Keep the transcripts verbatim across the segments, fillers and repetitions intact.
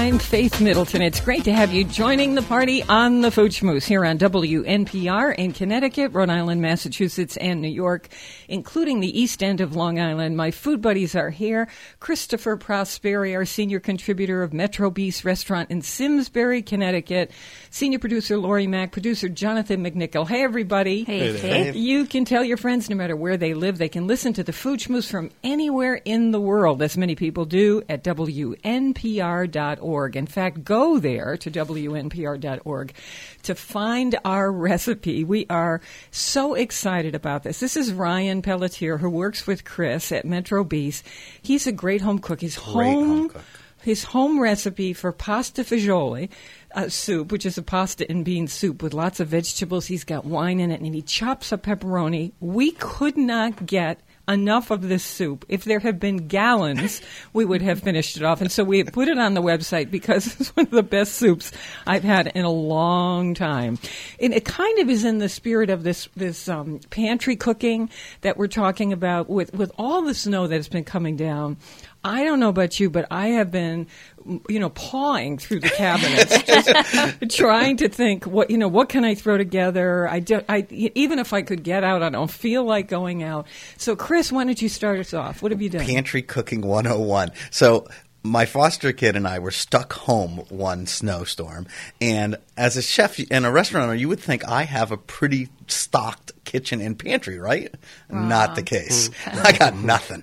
I'm Faith Middleton. It's great to have you joining the party on the Food Schmooze here on W N P R in Connecticut, Rhode Island, Massachusetts, and New York, including the East End of Long Island. My food buddies are here. Christopher Prosperi, our senior contributor of Metro Beast Restaurant in Simsbury, Connecticut. Senior producer Lori Mack, producer Jonathan McNichol. Hey, everybody. Hey, Faith. You can tell your friends, no matter where they live, they can listen to the Food Schmooze from anywhere in the world, as many people do, at W N P R dot org. In fact, go there to W N P R dot org to find our recipe. We are so excited about this. This is Ryan Pelletier, who works with Chris at Metro Beast. He's a great home cook. His Great home, home cook. His home recipe for pasta fagioli uh, soup, which is a pasta and bean soup with lots of vegetables. He's got wine in it, and he chops up pepperoni. We could not get enough of this soup. If there had been gallons, we would have finished it off. And so we put it on the website because it's one of the best soups I've had in a long time. And it kind of is in the spirit of this this um, pantry cooking that we're talking about with, with all the snow that has been coming down. I don't know about you, but I have been, you know, pawing through the cabinets, just trying to think, what you know, what can I throw together? I, do, I even if I could get out, I don't feel like going out. So, Chris, why don't you start us off? What have you done? Pantry Cooking one oh one. So my foster kid and I were stuck home one snowstorm, and as a chef and a restaurant owner, you would think I have a pretty stocked kitchen and pantry, right? Wow. Not the case. I got nothing.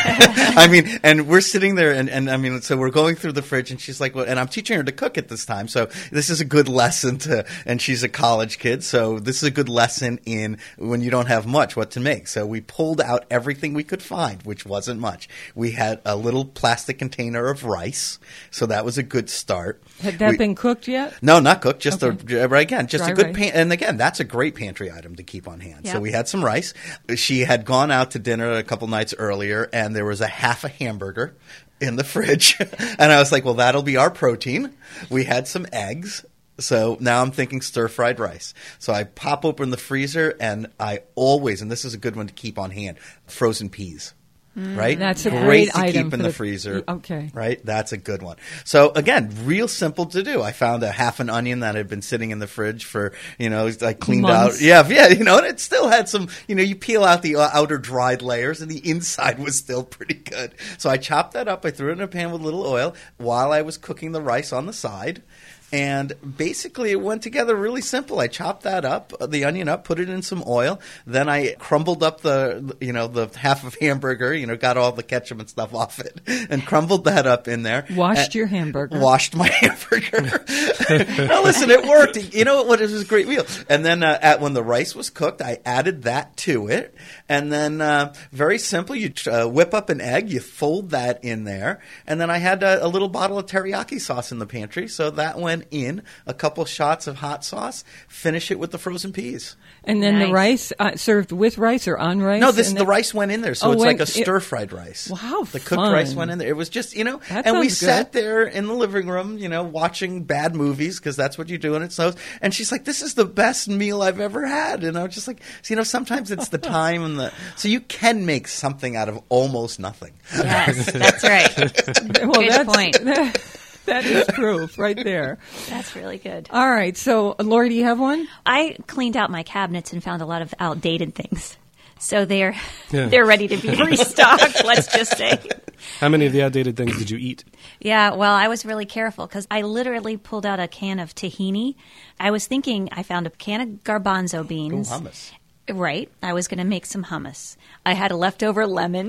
I mean, and we're sitting there, and, and I mean, so we're going through the fridge, and she's like, well, and I'm teaching her to cook at this time, so this is a good lesson to, and she's a college kid, so this is a good lesson in when you don't have much, what to make. So we pulled out everything we could find, which wasn't much. We had a little plastic container of rice, so that was a good start. Had that we, been cooked yet? No, not cooked. Just Okay. a, again, just Dry a good rice. pan. And again, that's a great pantry item to keep on hand. So Yep. we had some rice. She had gone out to dinner a couple nights earlier, and there was a half a hamburger in the fridge. And I was like, well, that'll be our protein. We had some eggs. So now I'm thinking stir-fried rice. So I pop open the freezer, and I always, and this is a good one to keep on hand, frozen peas. Right? That's a great great to item keep in for the, the- freezer. Okay. Right? That's a good one. So again, real simple to do. I found a half an onion that had been sitting in the fridge for, you know, I cleaned Months. out. Yeah, yeah, you know, and it still had some, you know, you peel out the uh, outer dried layers and the inside was still pretty good. So I chopped that up. I threw it in a pan with a little oil while I was cooking the rice on the side. And basically, it went together really simple. I chopped that up, the onion up, put it in some oil. Then I crumbled up the, you know, the half of hamburger, you know, got all the ketchup and stuff off it, and crumbled that up in there. Washed And- your hamburger. Washed my hamburger. No, listen, it worked. You know what? It was a great meal. And then uh, at when the rice was cooked, I added that to it. And then uh, very simple, you uh, whip up an egg, you fold that in there. And then I had a, a little bottle of teriyaki sauce in the pantry, so that went in a couple shots of hot sauce. Finish it with the frozen peas. And then the Nice. rice uh, served with rice or on rice? No, this And the then- rice went in there, so Oh, it's went- like a it- stir-fried rice. Wow, the cooked fun. rice went in there. It was just, you know, That and we sounds sat good. there in the living room, you know, watching bad movies because that's what you do when it snows. And she's like, "This is the best meal I've ever had." And I was just like, so, you know, sometimes it's the time and the so you can make something out of almost nothing. Yes, that's right. Well, Good that's, point. That is proof right there. That's really good. All right. So, Lori, do you have one? I cleaned out my cabinets and found a lot of outdated things. So they're Yeah. they're ready to be restocked, let's just say. How many of the outdated things did you eat? Yeah, well, I was really careful because I literally pulled out a can of tahini. I was thinking I found a can of garbanzo beans. Ooh, hummus. Right. I was going to make some hummus. I had a leftover lemon.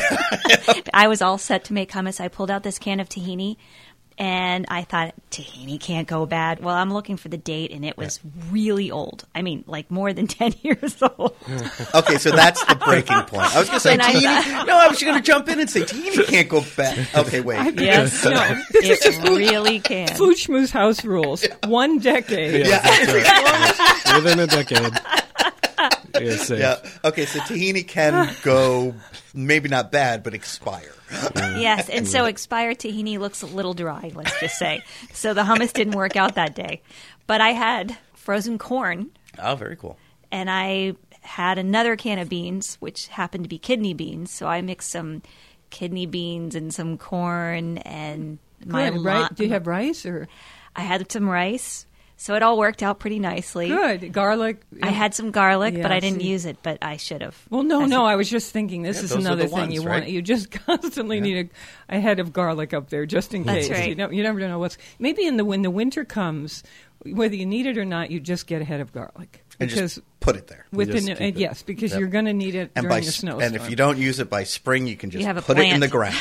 I was all set to make hummus. I pulled out this can of tahini. And I thought, tahini can't go bad. Well, I'm looking for the date, and it was really old. I mean, like more than ten years old. Okay, so that's the breaking point. I was going to say And I tahini. No, I was going to jump in and say tahini can't go bad. Okay, wait. Yes. No. It really can. Food Schmooze house rules. One decade. Yeah, that's right. Within a decade. You're safe. Yeah. Okay, so tahini can go maybe not bad, but expire. Yes, and so expired tahini looks a little dry, let's just say. So the hummus didn't work out that day. But I had frozen corn, Oh, very cool. and I had another can of beans, which happened to be kidney beans. So I mixed some kidney beans and some corn and My Good, right? lo- Do you have rice or I had some rice, so it all worked out pretty nicely. good garlic? I had some garlic, Yeah, but I didn't see. use it, but I should have. Well, no, As no. a- I was just thinking this Yeah, is those are another the thing ones, you right? want. You just constantly need a, a head of garlic up there just in That's case. right. You, don't, you never know what's. Maybe in the when the winter comes, whether you need it or not, you just get a head of garlic And because just put it there. within Just uh, keep it. yes, because Yep. you're going to need it And during by the s- snowstorm. and if you don't use it by spring, you can just have a put it in plant. the ground.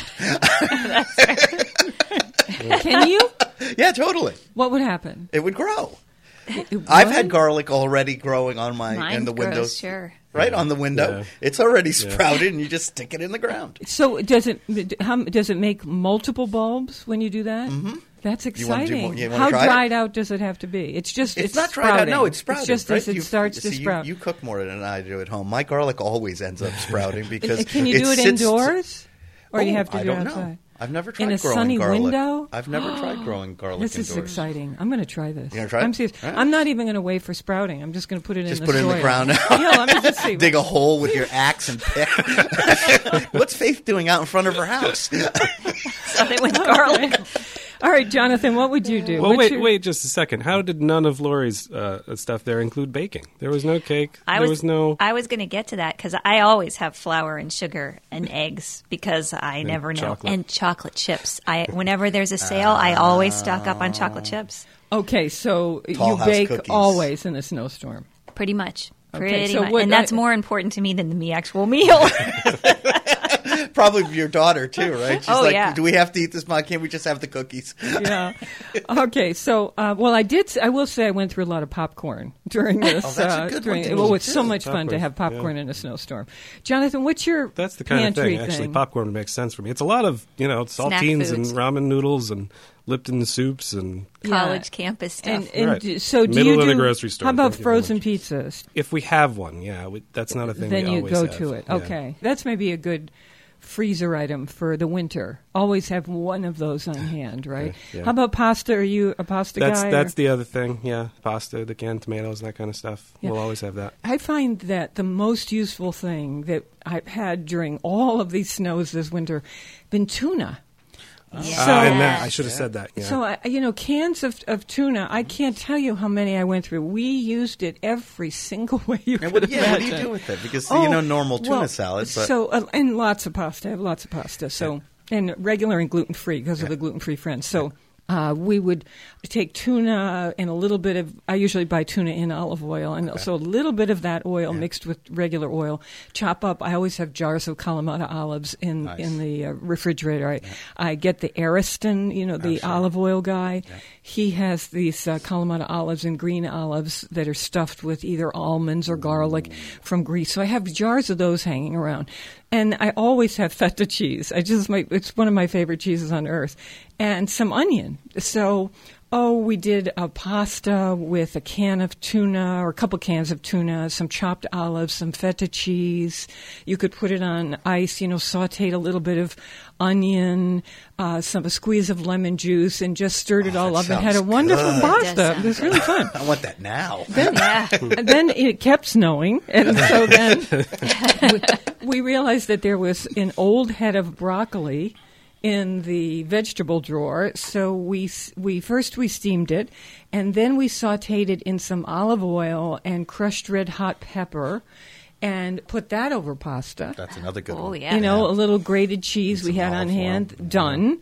can you? Yeah, totally. What would happen? It would grow. It I've would? had garlic already growing on my Mine in the grows, windows. sure. Right on the window. Yeah. It's already sprouted, and you just stick it in the ground. So does it? How, does it make multiple bulbs when you do that? Mm-hmm. That's You wanna do exciting. more- you wanna How try it? dried out does it have to be? It's just It's, it's, not dried out. sprouting. No, it's sprouted. It's just right? as it You- starts to see, you- sprout. You, cook more than I do at home. My garlic always ends up sprouting because Can you do it sits- indoors, or you Oh, have to I do don't it know. outside? I've never tried In a growing sunny garlic. window? I've never tried growing garlic This is indoors. exciting. I'm going to try this. You gonna try it? I'm serious. All right. I'm not even going to wait for sprouting. I'm just going to put it Just in put the it in soil. the ground now. Yeah, let me just see. Dig a hole with your axe and pick. What's Faith doing out in front of her house? Something with garlic. All right, Jonathan, what would you do? Well, What's wait, your- wait, just a second. How did none of Lori's uh, stuff there include baking? There was no cake. I there was, was no. I was going to get to that because I always have flour and sugar and eggs because I never know. chocolate. And chocolate chips. I whenever there's a sale, I always stock up on chocolate chips. Okay, so Tall you House bake cookies. always in a snowstorm. Pretty much. Okay, Pretty so much. what- And that's I- more important to me than the actual meal. Probably your daughter too, right? She's Oh, like, yeah. do we have to eat this, Mom? Can't we just have the cookies? Yeah. Okay. So, uh, well, I did. I will say I went through a lot of popcorn during this. Oh, that's a uh, good during, one to well, eat, it's so too. much fun to Popcorn, have popcorn yeah. in a snowstorm. Jonathan, what's your That's the kind of pantry thing. Actually, thing? popcorn makes sense for me. It's a lot of you know Snack saltines and foods. ramen noodles and Lipton soups and College Yeah. campus stuff. And, and Right. do- so, do Middle you of the do? grocery store. How about Thank you very frozen much. pizzas? if we have one, yeah, we, that's not a thing. Then we you always go have. to it. Yeah. Okay, that's maybe a good freezer item for the winter. Always have one of those on hand, right? Okay, yeah. How about pasta? Are you a pasta That's guy? that's or- the other thing. Yeah, pasta, the canned tomatoes, that kind of stuff. Yeah. We'll always have that. I find that the most useful thing that I've had during all of these snows this winter been tuna. Yeah. So- Ah, and that, I should have said that. Yeah. So, I, you know, cans of, of tuna, I can't tell you how many I went through. We used it every single way you And could what, yeah, what do you imagine. do with it? Because Oh, you know, normal tuna well, salad, but So, uh, and lots of pasta. I have lots of pasta. So, and regular and gluten free because of the gluten free friends. So, uh, we would take tuna and a little bit of. I usually buy tuna in olive oil, and so a little bit of that oil mixed with regular oil. Chop up. I always have jars of Kalamata olives in Nice. in the uh, refrigerator. I, I get the Ariston, you know, the sure. olive oil guy. He has these uh, Kalamata olives and green olives that are stuffed with either almonds or garlic from Greece. So I have jars of those hanging around. And I always have feta cheese. I just my it's one of my favorite cheeses on earth. And some onion. So, oh, we did a pasta with a can of tuna or a couple cans of tuna, some chopped olives, some feta cheese. You could put it on ice, you know, sauteed a little bit of onion, uh, some a squeeze of lemon juice, and just stirred it Oh, all that up and had a sounds wonderful good. pasta. That It was sounds really fun. I want that now. yeah. And then it kept snowing, and so then we, we realized that there was an old head of broccoli in the vegetable drawer. So we s- we first we steamed it, and then we sautéed it in some olive oil and crushed red hot pepper, and put that over pasta. That's another good Oh, one. yeah. You know, a little grated cheese we some had on olive oil. hand, done.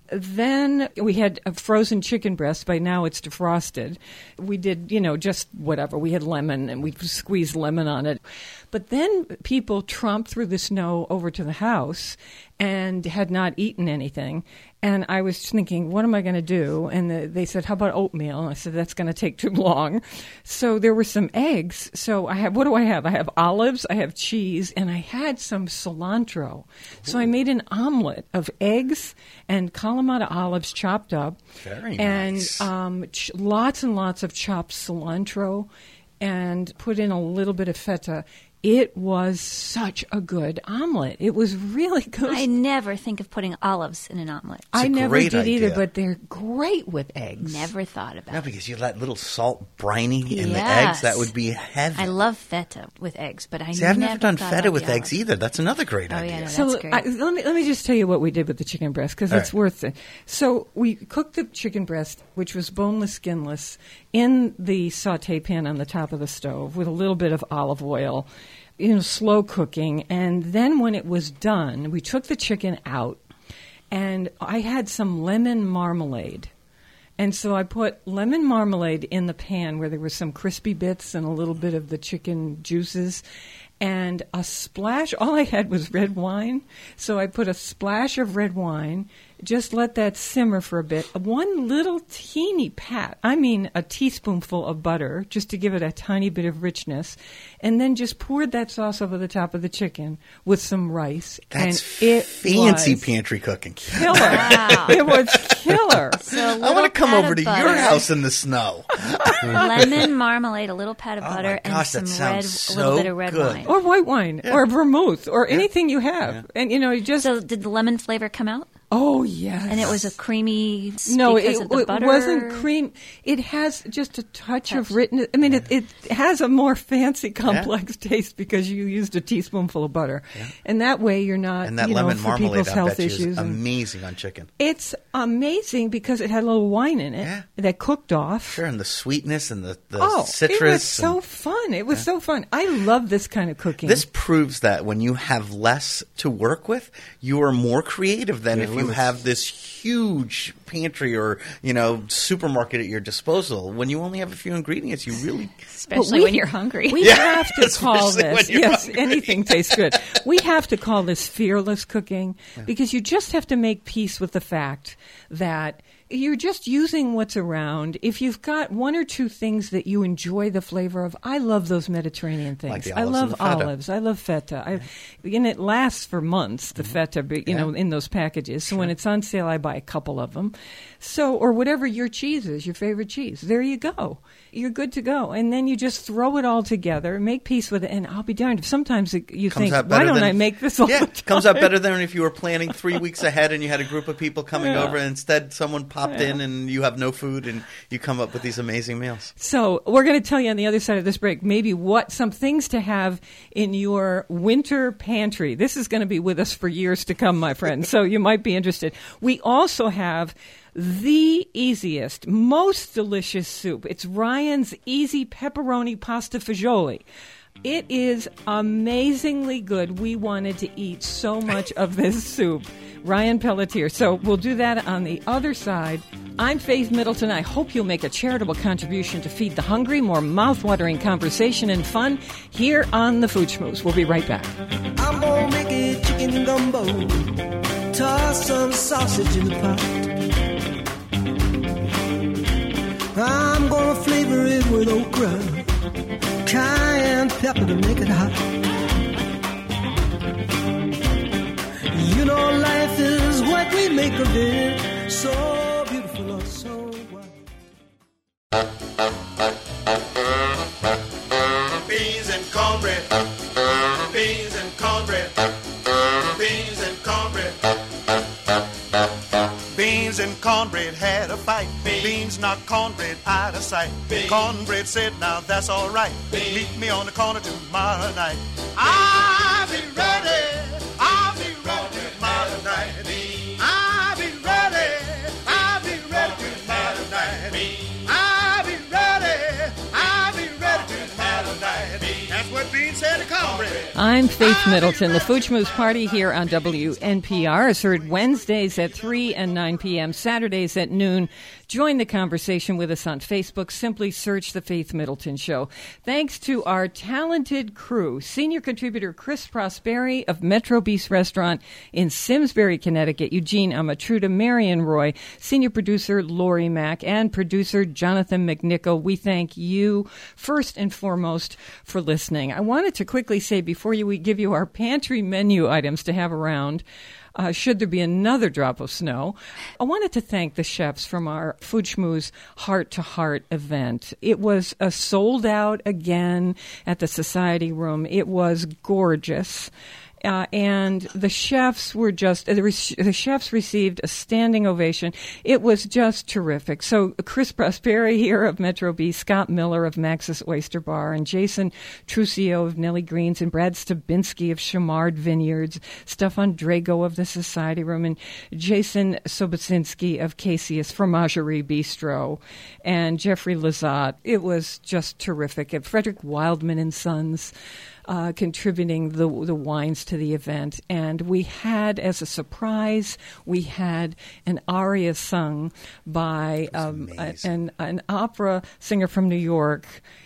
Then we had a frozen chicken breast. By now it's defrosted. We did, you know, just whatever. We had lemon and we squeezed lemon on it. But then people tromped through the snow over to the house and had not eaten anything. And I was thinking, what am I going to do? And the, they said, how about oatmeal? And I said, that's going to take too long. So there were some eggs. So I have, what do I have? I have olives, I have cheese, and I had some cilantro. So I made an omelet of eggs and Kalamata olives chopped up. Very and, nice. um, ch- lots and lots of chopped cilantro and put in a little bit of feta. It was such a good omelet. It was really good. I never think of putting olives in an omelet. It's a I never great did either, idea. but they're great with eggs. Never thought about No, it. because you let little salt briny in the Yes. eggs. That would be heaven. I love feta with eggs, but I See, I've never never done thought feta about with the eggs olive. either. That's another great Oh, yeah, idea. no, So That's great. I, let me let me just tell you what we did with the chicken breast because All it's right. worth it. So we cooked the chicken breast, which was boneless, skinless, in the saute pan on the top of the stove with a little bit of olive oil, you know, slow cooking. And then when it was done, we took the chicken out, and I had some lemon marmalade. And so I put lemon marmalade in the pan where there were some crispy bits and a little bit of the chicken juices and a splash. All I had was red wine. So I put a splash of red wine, just let that simmer for a bit. One little teeny pat, I mean a teaspoonful of butter, just to give it a tiny bit of richness. And then just poured that sauce over the top of the chicken with some rice. That's and it fancy was pantry cooking. killer. Wow. It was killer. So a I little want to come pat over of to butter, your house in the snow. lemon marmalade, a little pat of Oh my butter, gosh, and that some red, sounds a little so bit of red good. wine. Or white wine, or vermouth, or anything you have. And, you know, you just... So did the lemon flavor come out? oh, yes. And it was a creamy No, because it, of the it butter? wasn't cream. It has just a touch, of Touch. written... I mean, it, it has a more fancy, complex taste because you used a teaspoonful of butter. And that way you're not, And that you know, lemon for marmalade, people's I health bet you, is issues. and- amazing on chicken. It's amazing because it had a little wine in it Yeah. that cooked off. Sure, and the sweetness and the, the Oh, citrus. it was so and- fun. It was so fun. I love this kind of cooking. This proves that when you have less to work with, you are more creative than Yeah, if you limits. have this huge pantry or, you know, supermarket at your disposal. When you only have a few ingredients, you really... Especially we- when you're hungry. We Yeah, have to call especially when this. you're Yes, hungry. anything tastes good. We have to call this fearless cooking because you just have to make peace with the fact that you're just using what's around. If you've got one or two things that you enjoy the flavor of, I love those Mediterranean things. Like the I olives love and the feta. olives. I love feta. I, and it lasts for months, the feta, but, you Yeah. know, in those packages. So when it's on sale, I buy a couple of them. So, or whatever your cheese is, your favorite cheese. There you go. You're good to go. And then you just throw it all together, make peace with it, and I'll be darned if sometimes it, you Comes think, out why better don't than, I make this all yeah, the time? comes out better than if you were planning three weeks ahead and you had a group of people coming Yeah. over and instead someone popped in and you have no food and you come up with these amazing meals. So we're going to tell you on the other side of this break maybe what some things to have in your winter pantry. This is going to be with us for years to come, my friend. So you might be interested. We also have the easiest, most delicious soup. It's Ryan's Easy Pepperoni Pasta Fagioli. It is amazingly good. We wanted to eat so much of this soup. Ryan Pelletier. So we'll do that on the other side. I'm Faith Middleton. I hope you'll make a charitable contribution to feed the hungry. More mouth-watering conversation and fun here on the Food Schmooze. We'll be right back. I'm gonna make a chicken gumbo, toss some sausage in the pot. I'm gonna flavor it with okra, cayenne pepper to make it hot. You know life is what we make of it, so beautiful or so wild. Beans and cornbread. Beans and cornbread. Beans and cornbread. Beans and cornbread had a fight. Beans knocked cornbread out of sight. Cornbread said, now that's all right. Meet me on the corner tomorrow night. I'll be ready. I'll be ready tomorrow night. I'll be ready. I'll be ready tomorrow night. I'll be ready. I'll be ready tomorrow night. That's what Beans said to cornbread. I'm Faith Middleton. The Food Schmooze Party here on W N P R is heard Wednesdays at three and nine p.m., Saturdays at noon. Join the conversation with us on Facebook. Simply search The Faith Middleton Show. Thanks to our talented crew, senior contributor Chris Prosperi of Metro Beast Restaurant in Simsbury, Connecticut, Eugene Amatruda, Marion Roy, senior producer Lori Mack, and producer Jonathan McNichol. We thank you first and foremost for listening. I wanted to quickly say before you, we give you our pantry menu items to have around. uh, should there be another drop of snow. I wanted to thank the chefs from our Food Schmooze Heart to Heart event. It was a sold out again at the Society Room. It was gorgeous. Uh, and the chefs were just, the, re- the chefs received a standing ovation. It was just terrific. So Chris Prosperi here of Metro B, Scott Miller of Max's Oyster Bar, and Jason Truccio of Nellie Greens, and Brad Stabinski of Chamard Vineyards, Stefan Drago of the Society Room, and Jason Sobocinski of Casey's Fromagerie Bistro, and Jeffrey Lazat. It was just terrific. And Frederick Wildman and Sons Uh, contributing the the wines to the event. And we had, as a surprise, we had an aria sung by um, a, an, an opera singer from New York.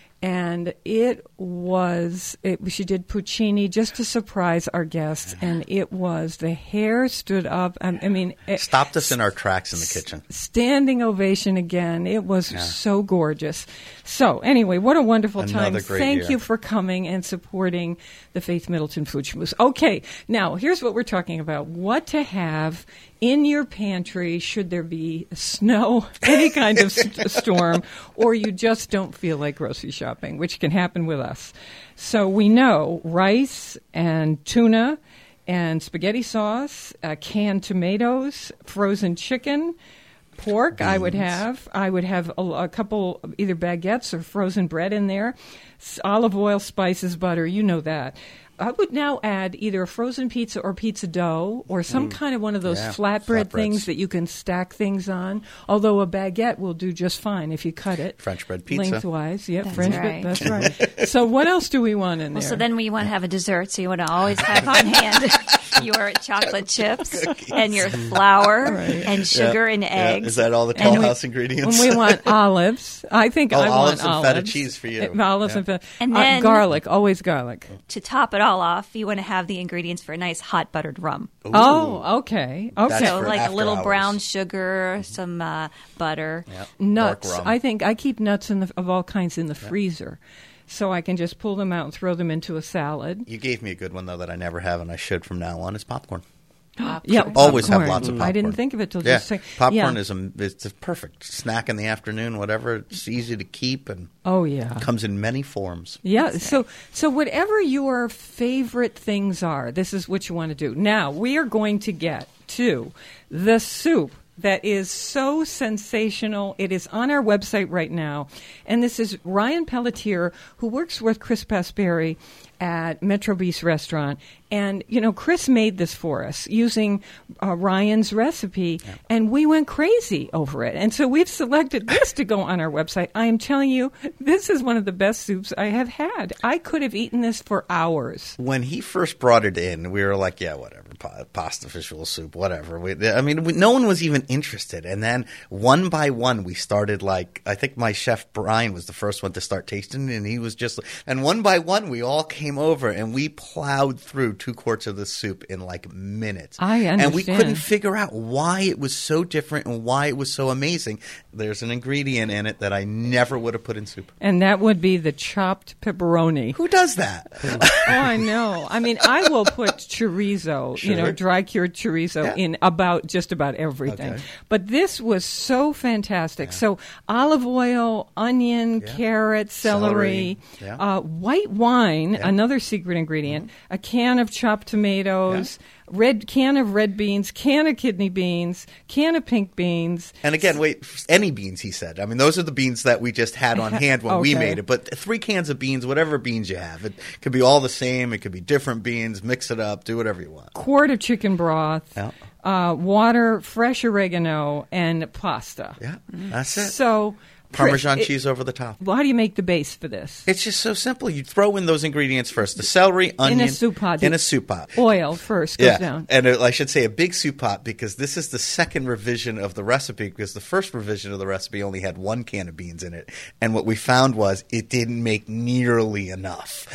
And it was, it, she did Puccini just to surprise our guests. And it was, the hair stood up. I, I mean, it, stopped us in our tracks in the kitchen. Standing ovation again. It was yeah. so gorgeous. So anyway, what a wonderful Another time. Great Thank year. you for coming and supporting the Faith Middleton Food Schmooze. Okay, now here's what we're talking about. What to have in your pantry should there be snow, any kind of st- storm, or you just don't feel like grocery shopping, which can happen with us. So we know rice and tuna and spaghetti sauce, uh, canned tomatoes, frozen chicken, pork. Beans. I would have. I would have a, a couple of either baguettes or frozen bread in there, S- olive oil, spices, butter. You know that. I would now add either a frozen pizza or pizza dough or some mm. kind of one of those yeah, flatbread things that you can stack things on, although a baguette will do just fine if you cut it. French bread pizza. Lengthwise. Yeah, that's French right. bread. That's right. So what else do we want in well, there? So then we want to have a dessert, so you want to always have on hand your chocolate chips and your flour right. and sugar yeah. and eggs. Yeah. Is that all the Toll House ingredients? When we want olives. I think oh, I olives want and olives. feta cheese for you. Uh, olives yeah. and feta. And uh, then, garlic, always garlic. To top it all off, you want to have the ingredients for a nice hot buttered rum. Ooh. Oh, okay. Okay. That's So for like a after little hours. brown sugar, some uh, butter. Yep. Nuts. Dark rum. I think I keep nuts in the, of all kinds in the yep. freezer. So I can just pull them out and throw them into a salad. You gave me a good one, though, that I never have, and I should from now on. It's popcorn. Yeah, always popcorn. have lots of popcorn. I didn't think of it till yeah. just saying. Popcorn yeah. is a it's a perfect snack in the afternoon, whatever. It's easy to keep and oh yeah, comes in many forms. Yeah, so so whatever your favorite things are, this is what you want to do. Now we are going to get to the soup that is so sensational. It is on our website right now, and this is Ryan Pelletier, who works with Chris Prosperi at Metro Beast Restaurant. And, you know, Chris made this for us using uh, Ryan's recipe, yeah. and we went crazy over it. And so we've selected this to go on our website. I am telling you, this is one of the best soups I have had. I could have eaten this for hours. When he first brought it in, we were like, yeah, whatever, pa- pasta visual soup, whatever. We, I mean, we, no one was even interested. And then one by one, we started like, I think my chef Brian was the first one to start tasting it, and he was just, and one by one, we all came over and we plowed through two quarts of this soup in like minutes. I understand. And we couldn't figure out why it was so different and why it was so amazing. There's an ingredient in it that I never would have put in soup. And that would be the chopped pepperoni. Who does that? Oh, I know. I mean, I will put chorizo, Sure. you know, dry cured chorizo Yeah. in about just about everything. Okay. But this was so fantastic. Yeah. So olive oil, onion, Yeah. carrot, celery, Celery. Yeah. uh, white wine, Yeah. another secret ingredient, Mm-hmm. a can of chopped tomatoes, Yeah. red can of red beans, can of kidney beans, can of pink beans. And again, wait, any beans, he said. I mean, those are the beans that we just had on hand when we Okay. made it. But three cans of beans, whatever beans you have. It could be all the same. It could be different beans. Mix it up. Do whatever you want. Quart of chicken broth, Yeah. uh, water, fresh oregano, and pasta. Yeah, that's it. So Parmesan it- cheese over the top. Well, how do you make the base for this? It's just so simple. You throw in those ingredients first. The celery, onion. soup pot. In a soup pot. Oil first goes Yeah, down. and uh, I should say a big soup pot because this is the second revision of the recipe because the first revision of the recipe only had one can of beans in it. And what we found was it didn't make nearly enough.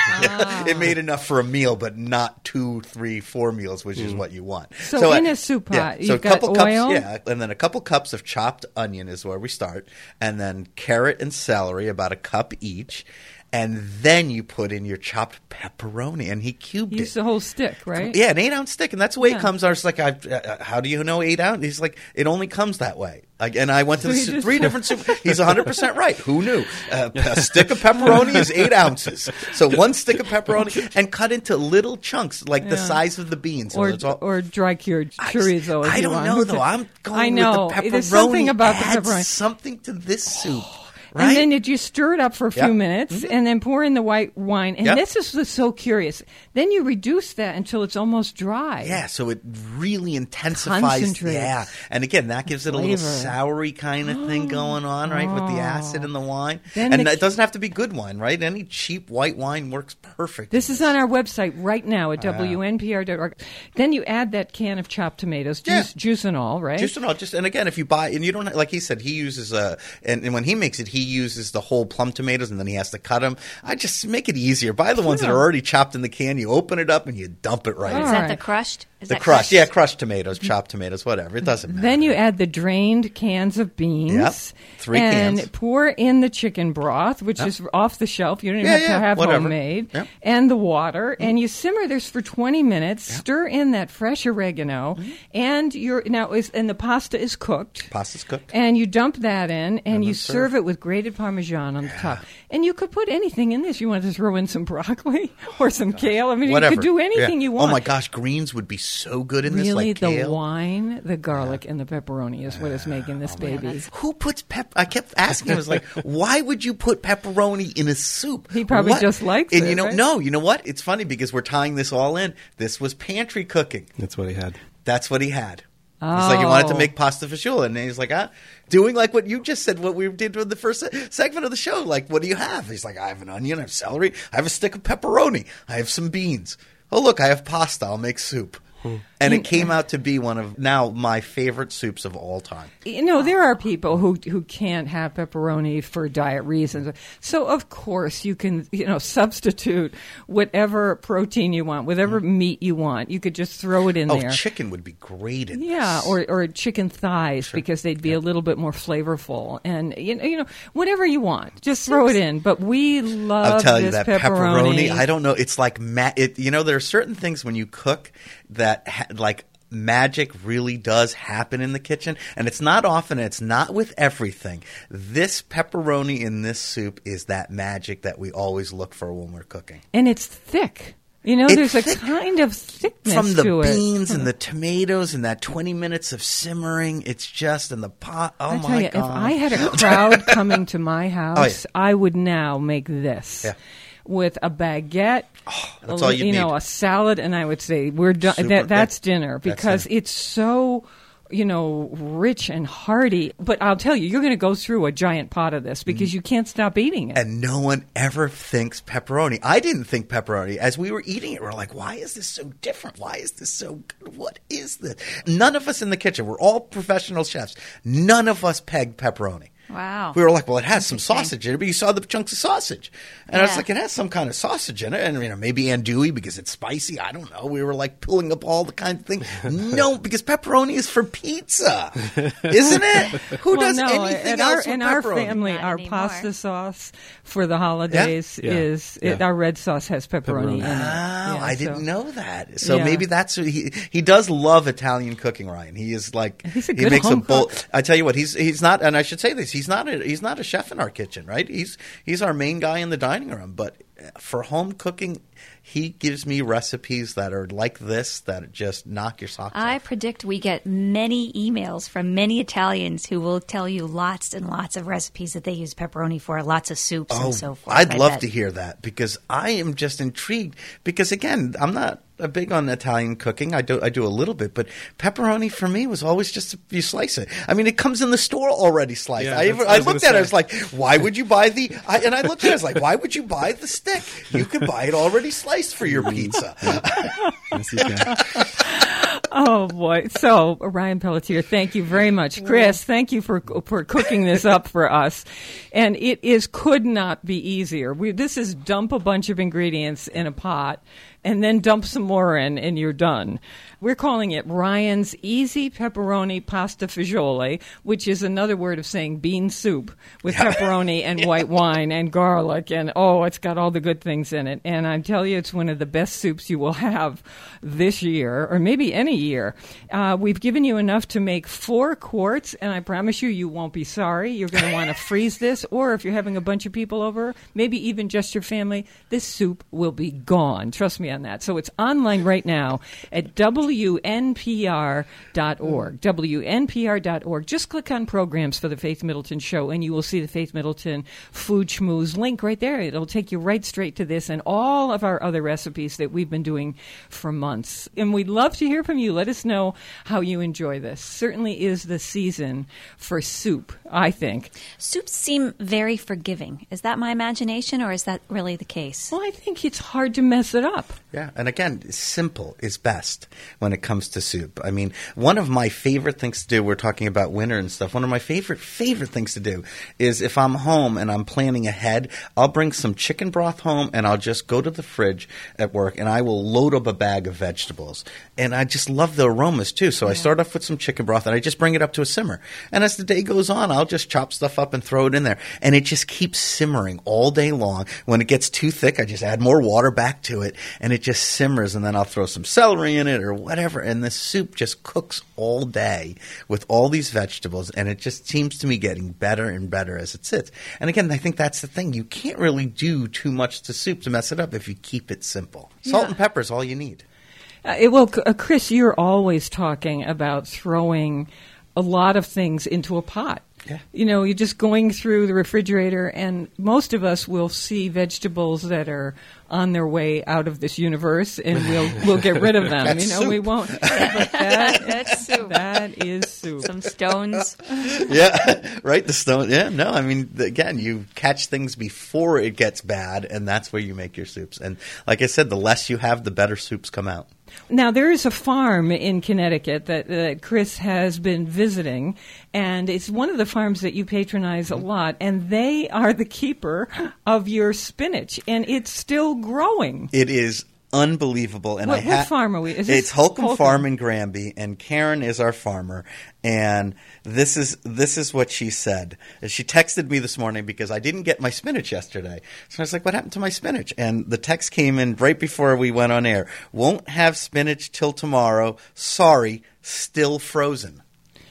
Ah. It made enough for a meal, but not two, three, four meals, which is what you want. So in uh, a soup pot, yeah, you've so a got couple oil? cups, yeah, and then a couple cups of chopped onion is where we start, and then carrot and celery, about a cup each. and then you put in your chopped pepperoni, and he cubed Use it. the whole stick, right? Yeah, an eight ounce stick, and that's the way Yeah. it comes. I was like, I, uh, "How do you know eight ounce?" He's like, "It only comes that way." Like, and I went to So the you su- just- three different soup. He's one hundred percent right. Who knew? Uh, a stick of pepperoni is eight ounces. So one stick of pepperoni and cut into little chunks, like the Yeah. size of the beans. So Or, it's all- or dry cured I- chorizo. if I you don't want. know Who though. ca- I'm going I know. with the pepperoni. There's something about the adds pepperoni. something to this soup, right? And then you just stir it up for a few Yep. minutes, and then pour in the white wine. And Yep. this is what's so curious. Then you reduce that until it's almost dry. Yeah, so it really intensifies. Concentrates. Yeah, and again, that gives it a little Flavor. soury kind of thing going on, right, with the acid in the wine. Then and the- it doesn't have to be good wine, right? Any cheap white wine works perfect. This is on our website right now at W N P R dot org. Then you add that can of chopped tomatoes, juice, Yeah. juice and all, right? Just and all, just and again, if you buy and you don't like he said, he uses a and, and when he makes it, he uses the whole plum tomatoes and then he has to cut them. I just make it easier. Buy the ones that Yeah. are already chopped in the can. You open it up and you dump it right All in. Is that right. the crushed? Is The that crushed, yeah, crushed tomatoes, chopped tomatoes, whatever. It doesn't matter. Then you add the drained cans of beans. Yep. Three and cans. pour in the chicken broth, which is off the shelf. You don't even Yeah, have yeah, to have whatever. homemade. Yep. And the water. And you simmer this for twenty minutes. Stir in that fresh oregano. Mm-hmm. And your now is and the pasta is cooked. Pasta's cooked. And you dump that in, and, And you then serve serve. it with grated Parmesan on the top. And you could put anything in this. You want to throw in some broccoli or some kale. I mean, Whatever. you could do anything Yeah. you want. Oh my gosh, greens would be so good in this. Really, Like the kale. wine, the garlic, and the pepperoni is what is making this baby. Who puts pep? I kept asking him, I was like, why would you put pepperoni in a soup? He probably What? just likes and it, you know, right? no, you know what? It's funny because we're tying this all in. This was pantry cooking. That's what he had. That's what he had. He's like, he wanted to Oh. make pasta fagioli, and he's like, ah, doing like what you just said, what we did with the first se- segment of the show. Like, what do you have? He's like, I have an onion, I have celery, I have a stick of pepperoni, I have some beans. Oh, look, I have pasta. I'll make soup. And it came out to be one of now my favorite soups of all time. You know, there are people who who can't have pepperoni for diet reasons. So, of course, you can, you know, substitute whatever protein you want, whatever meat you want. You could just throw it in Oh, there. chicken would be great in Yeah, this. or or chicken thighs because they'd be a little bit more flavorful, and you know, you know, whatever you want, just throw it in. But we love I'll tell this you that pepperoni. pepperoni. I don't know. It's like ma- it. You know, there are certain things when you cook that ha- like magic really does happen in the kitchen, and it's not often. It's not with everything. This pepperoni in this soup is that magic that we always look for when we're cooking. And it's thick. You know, It's there's a thick. kind of thickness From the to it. beans and the tomatoes and that twenty minutes of simmering, it's just in the pot. Oh I my tell you, god! if I had a crowd coming to my house, Oh, yeah. I would now make this Yeah. with a baguette. that's all you you know, need. a salad, and I would say we're done. Super- That, that's yeah. dinner That's because dinner. it's so. You know, rich and hearty. But I'll tell you, you're going to go through a giant pot of this because you can't stop eating it. And no one ever thinks pepperoni. I didn't think pepperoni. As we were eating it, we're like, why is this so different? Why is this so good? What is this? None of us in the kitchen, we're all professional chefs. None of us pegged pepperoni. Wow. We were like, well, it has some Interesting. sausage in it, but you saw the chunks of sausage. And I was Yeah. like, it has some kind of sausage in it. And, you know, maybe andouille because it's spicy. I don't know. We were like pulling up all the kinds of things. No, because pepperoni is for pizza, isn't it? Who Well, does no, anything in else our, with in our pepperoni? family, Not our anymore. pasta sauce for the holidays Yeah. is Yeah. It, our red sauce has pepperoni, Pepperoni. in it. Oh, Yeah, I so- didn't know that. So Yeah. maybe that's he. He does love Italian cooking, Ryan. He is like He's a he good makes a home bowl. cook. I tell you what, he's he's not, and I should say this. He's not a he's not a chef in our kitchen, right? He's he's our main guy in the dining room. But for home cooking, he gives me recipes that are like this that just knock your socks I off. predict we get many emails from many Italians who will tell you lots and lots of recipes that they use pepperoni for, lots of soups and so forth. Oh, I'd I love bet. to hear that because I am just intrigued. Because again, I'm not a big on Italian cooking. I do I do a little bit, but pepperoni for me was always just you slice it. I mean, it comes in the store already sliced. Yeah, I, that's even, what I I was looked gonna at it. I was say. like, why would you buy the? I, and I looked at it. I was like, why would you buy the stick? You could buy it already sliced for your pizza. Yes, you can. Oh boy! So Ryan Pelletier, thank you very much, Chris. Thank you for for cooking this up for us, and it is could not be easier. We, this is dump a bunch of ingredients in a pot, and then dump some more in, and you're done. We're calling it Ryan's Easy Pepperoni Pasta Fagioli, which is another word of saying bean soup with pepperoni and white wine and garlic. And, oh, it's got all the good things in it. And I tell you, it's one of the best soups you will have this year, or maybe any year. Uh, we've given you enough to make four quarts, and I promise you, you won't be sorry. You're going to want to freeze this, or if you're having a bunch of people over, maybe even just your family, this soup will be gone. Trust me on that. So it's online right now at W N P R dot org. W N P R dot org. Just click on programs for the Faith Middleton Show, and you will see the Faith Middleton Food Schmooze link right there. It'll take you right straight to this and all of our other recipes that we've been doing for months. And we'd love to hear from you. Let us know how you enjoy this. Certainly is the season for soup, I think. Soups seem very forgiving. Is that my imagination, or is that really the case? Well, I think it's hard to mess it up. Yeah, and again, simple is best when it comes to soup. I mean, one of my favorite things to do, we're talking about winter and stuff, one of my favorite, favorite things to do is if I'm home and I'm planning ahead, I'll bring some chicken broth home and I'll just go to the fridge at work and I will load up a bag of vegetables. And I just love the aromas too. So yeah. I start off with some chicken broth and I just bring it up to a simmer. And as the day goes on, I'll just chop stuff up and throw it in there. And it just keeps simmering all day long. When it gets too thick, I just add more water back to it and it just simmers, and then I'll throw some celery in it or whatever. And this soup just cooks all day with all these vegetables, and it just seems to me getting better and better as it sits. And again, I think that's the thing. You can't really do too much to soup to mess it up if you keep it simple. Salt Yeah. and pepper is all you need. Uh, it, well, uh, Chris, you're always talking about throwing a lot of things into a pot. Yeah. You know, you're just going through the refrigerator, and most of us will see vegetables that are on their way out of this universe, and we'll we'll get rid of them. That's you know, soup. we won't. But that, That's soup. that is soup. Some stones. Yeah, right. The stone. Yeah, no. I mean, the, again, you catch things before it gets bad, and that's where you make your soups. And like I said, the less you have, the better soups come out. Now, there is a farm in Connecticut that, that Chris has been visiting, and it's one of the farms that you patronize a lot, and they are the keeper of your spinach, and it's still growing. It is unbelievable. And What- I what ha- farm are we- is this It's Holcomb, Holcomb? Farm in Granby, and Karen is our farmer. And this is this is what she said. She texted me this morning because I didn't get my spinach yesterday. So I was like, what happened to my spinach? And the text came in right before we went on air. Won't have spinach till tomorrow. Sorry, still frozen.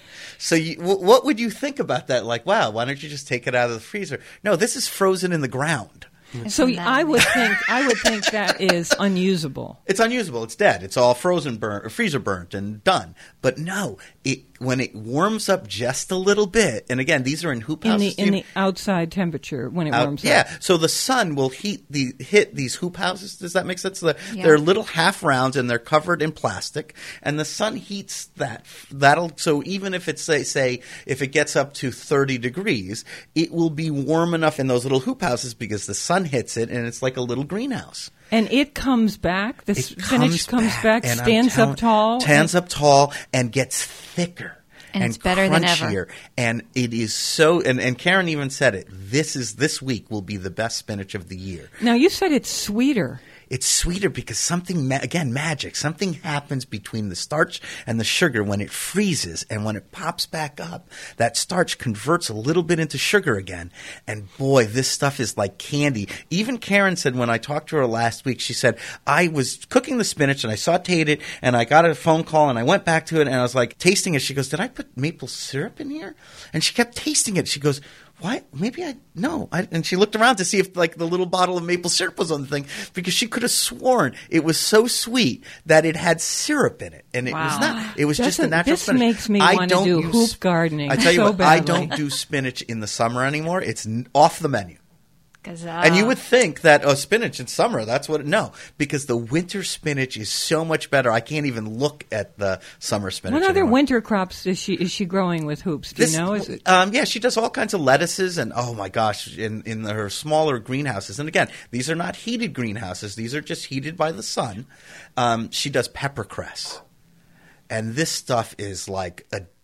So you, w- what would you think about that? Like, wow, why don't you just take it out of the freezer? No, this is frozen in the ground. So I would think I would think that is unusable. It's unusable. It's dead. It's all frozen, burnt, or freezer burnt, and done. But no, it when it warms up just a little bit, and again, these are in hoop In the houses. in the outside temperature when it Out- warms yeah, up. so the sun will heat the hit these hoop houses. Does that make sense? The, Yeah. They're little half rounds and they're covered in plastic, and the sun heats that. That'll so even if it's say say if it gets up to thirty degrees, it will be warm enough in those little hoop houses because the sun hits it, and it's like a little greenhouse. And it comes back. The It spinach comes back, and I'm stands telling- up tall. stands up tall, and gets thicker. And And it's better than ever. crunchier. And it is so. And, and Karen even said it. This is this week will be the best spinach of the year. Now you said it's sweeter. It's sweeter because something, ma- again, magic. Something happens between the starch and the sugar when it freezes, and when it pops back up, that starch converts a little bit into sugar again. And boy, this stuff is like candy. Even Karen said when I talked to her last week, she said, I was cooking the spinach and I sauteed it and I got a phone call and I went back to it and I was like tasting it. She goes, did I put maple syrup in here? And she kept tasting it. She goes, why? Maybe I no. I, and she looked around to see if like the little bottle of maple syrup was on the thing because she could have sworn it was so sweet that it had syrup in it, and it was Wow. not. It was That's just the a- natural this spinach. makes me I wanna don't do use- hoop gardening I tell you so what, I badly. don't do spinach in the summer anymore. It's n- off the menu. 'Cause, And you uh, would think that oh, spinach in summer, that's what. No, because the winter spinach is so much better. I can't even look at the summer spinach. What other anymore. winter crops is she is she growing with hoops? Do This- you know? Is it Um, yeah, she does all kinds of lettuces and oh my gosh, in in her smaller greenhouses. And again, these are not heated greenhouses; these are just heated by the sun. Um, she does peppercress, and this stuff is like a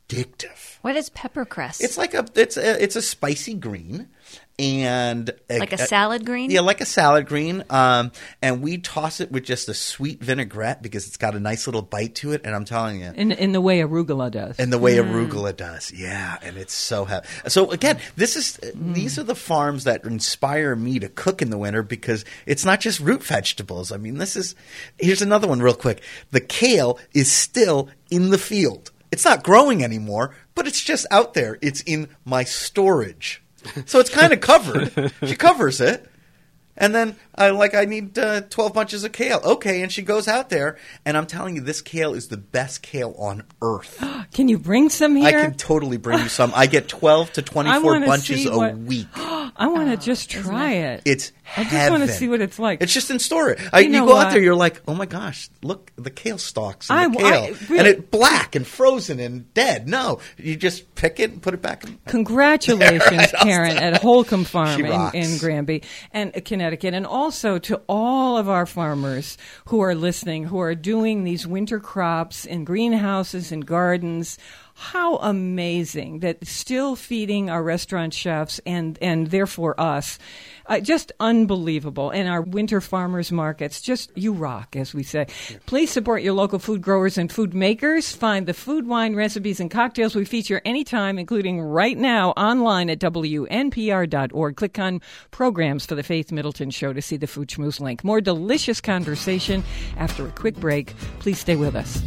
addictive. What is peppercress? It's like a it's a, it's a spicy green. And like a salad green? Yeah, like a salad green. Um, and we toss it with just a sweet vinaigrette because it's got a nice little bite to it. And I'm telling you. In, in the way arugula does. In the way mm. arugula does. Yeah. And it's so happy. So again, this is mm. these are the farms that inspire me to cook in the winter because it's not just root vegetables. I mean, this is – here's another one real quick. The kale is still in the field. It's not growing anymore, but it's just out there. It's in my storage. So it's kind of covered. She covers it. And then, I like, I need uh, twelve bunches of kale. Okay, and she goes out there, and I'm telling you, this kale is the best kale on earth. Can you bring some here? I can totally bring you some. I get twelve to twenty-four bunches a what, week. I want to oh, just try it. It's I heaven. just want to see what it's like. It's just in storage. I, you, you go what? out there, you're like, oh my gosh, look, the kale stalks and I, the kale. I, really, and it's black and frozen and dead. No, you just pick it and put it back in. Congratulations, right, Karen, at Holcomb Farm in, in Granby and uh, Connecticut. And also to all of our farmers who are listening, who are doing these winter crops in greenhouses and gardens. How amazing that still feeding our restaurant chefs and, and therefore us. Uh, just unbelievable. And our winter farmers markets, just you rock, as we say. Please support your local food growers and food makers. Find the food, wine, recipes, and cocktails we feature anytime, including right now online at W N P R dot org. Click on programs for the Faith Middleton Show to see the Food Schmooze link. More delicious conversation after a quick break. Please stay with us.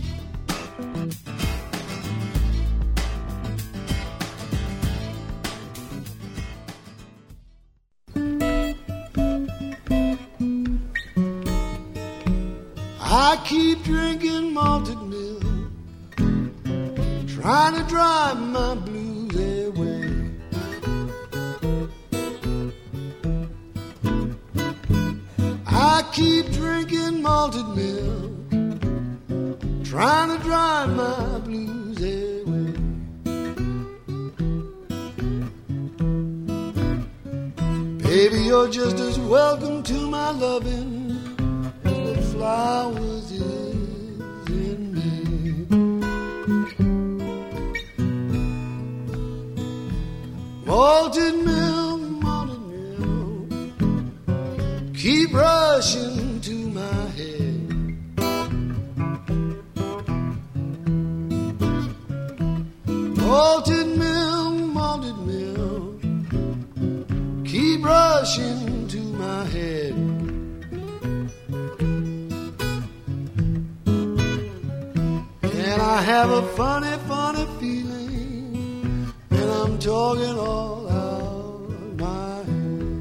I keep drinking malted milk, trying to drive my blues away. I keep drinking malted milk, trying to drive my blues away. Baby, you're just as welcome to my loving flowers is in me. Malted milk, malted milk, keep rushing to my head. Malted milk, malted milk, keep rushing to my head. And I have a funny, funny feeling, and I'm talking all out my head.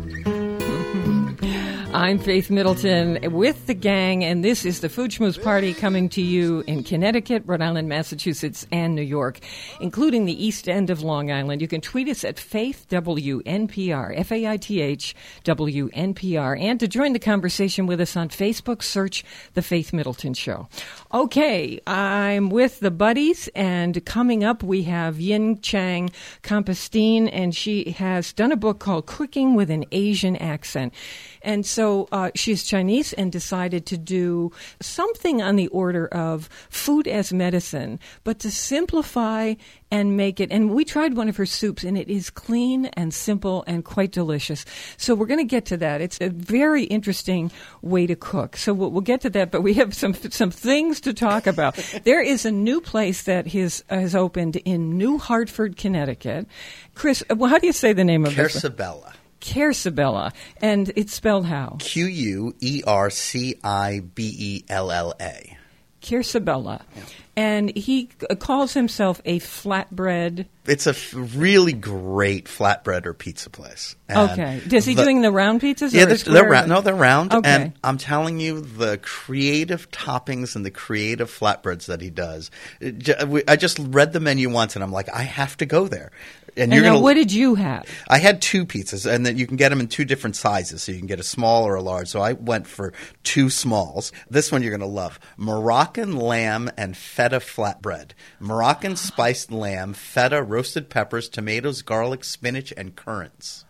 I'm Faith Middleton with the gang, and this is the Food Schmooze Party coming to you in Connecticut, Rhode Island, Massachusetts, and New York, including the East End of Long Island. You can tweet us at Faith W N P R, F A I T H W N P R. And to join the conversation with us on Facebook, search The Faith Middleton Show. Okay, I'm with the buddies, and coming up we have Yin Chang Compostine, and she has done a book called Cooking with an Asian Accent. And so uh, she's Chinese and decided to do something on the order of food as medicine, but to simplify and make it. And we tried one of her soups, and it is clean and simple and quite delicious. So we're going to get to that. It's a very interesting way to cook. So we'll, we'll get to that, but we have some some things to talk about. There is a new place that has, has opened in New Hartford, Connecticut. Chris, well, how do you say the name of it? Quercibella. Quercibella, and it's spelled how? Q U E R C I B E L L A. Quercibella. Yeah. And he c- calls himself a flatbread. It's a f- really great flatbread or pizza place. And okay. Is he the, doing the round pizzas? Yeah, or they're, they're round. No, they're round. Okay. And I'm telling you, the creative toppings and the creative flatbreads that he does. It, I just read the menu once, and I'm like, I have to go there. and And, you're now gonna, what did you have? I had two pizzas, and then you can get them in two different sizes. So you can get a small or a large. So I went for two smalls. This one you're going to love. Moroccan lamb and feta flatbread. Moroccan spiced lamb, feta, roasted peppers, tomatoes, garlic, spinach, and currants.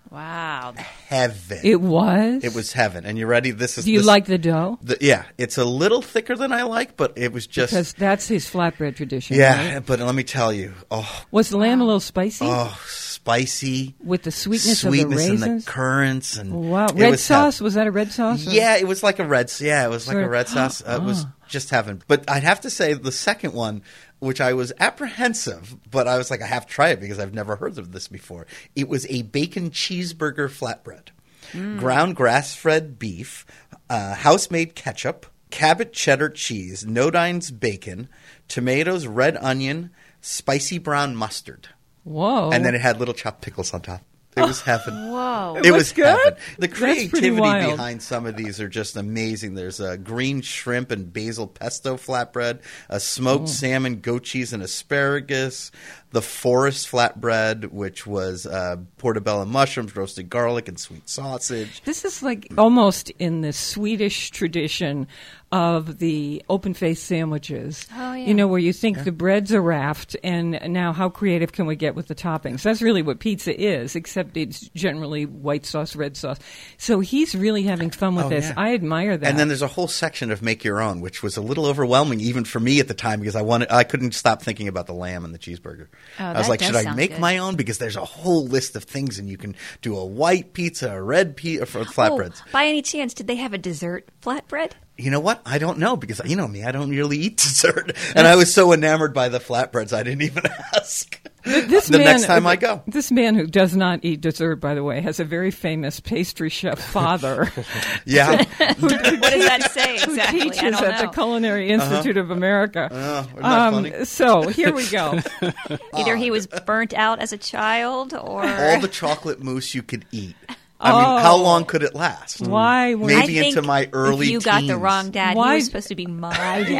Wow. Heaven. It was? It was heaven. And you ready? This is. Do you this, like the dough? The, yeah, it's a little thicker than I like, but it was just. Because that's his flatbread tradition. Yeah, right? but let me tell you. Oh, Was the lamb a little spicy? oh, spicy. With the sweetness, Sweetness of the and raisins? the currants and Wow. it Red was sauce? heaven. Was that a red sauce? or- Yeah, it was like a red. Yeah, it was like Sort a of- red sauce. Uh, It was just heaven. But I'd have to say the second one, which I was apprehensive, but I was like, I have to try it because I've never heard of this before. It was a bacon cheeseburger flatbread, ground grass-fed beef, uh, house-made ketchup, Cabot cheddar cheese, Nodine's bacon, tomatoes, red onion, spicy brown mustard, Whoa. and then it had little chopped pickles on top. It was heaven. Whoa. It was was good? heaven. The That's pretty creativity wild. behind some of these are just amazing. There's a green shrimp and basil pesto flatbread, a smoked salmon, goat cheese, and asparagus, the forest flatbread, which was uh, portobello mushrooms, roasted garlic, and sweet sausage. This is like almost in the Swedish tradition of the open-faced sandwiches. Oh, yeah. You know, where you think the bread's a raft, and now how creative can we get with the toppings? That's really what pizza is, except it's generally white sauce, red sauce. So he's really having fun with Oh, this. yeah. I admire that. And then there's a whole section of make your own, which was a little overwhelming even for me at the time because I wanted I couldn't stop thinking about the lamb and the cheeseburger. Oh, I was that like, does should I sound make good. my own? Because there's a whole list of things, and you can do a white pizza, a red pizza, for flatbreads. Oh, by any chance, did they have a dessert flatbread? You know what? I don't know because you know me. I don't really eat dessert, and I was so enamored by the flatbreads, I didn't even ask. This the man, next time I go. This man who does not eat dessert, by the way, has a very famous pastry chef father Yeah. What does that say who exactly? I teaches don't at the know. Culinary Institute of America. Oh, isn't that Um, funny? so here we go. Either he was burnt out as a child or. All the chocolate mousse you could eat. I mean, how long could it last? Why? were- Maybe I think into my early if you got the teens. wrong dad, Why- he was supposed to be my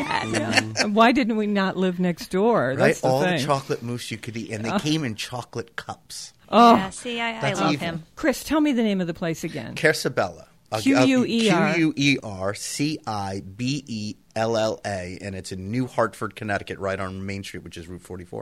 dad. Why didn't we not live next door? Right? That's the All thing. the chocolate mousse you could eat, and they came in chocolate cups. Oh, Yeah, see, I, I That's love evil. him. Chris, tell me the name of the place again. Quercibella. I'll- Q U E R. Q U E R C I B E L L A, and it's in New Hartford, Connecticut, right on Main Street, which is Route forty-four.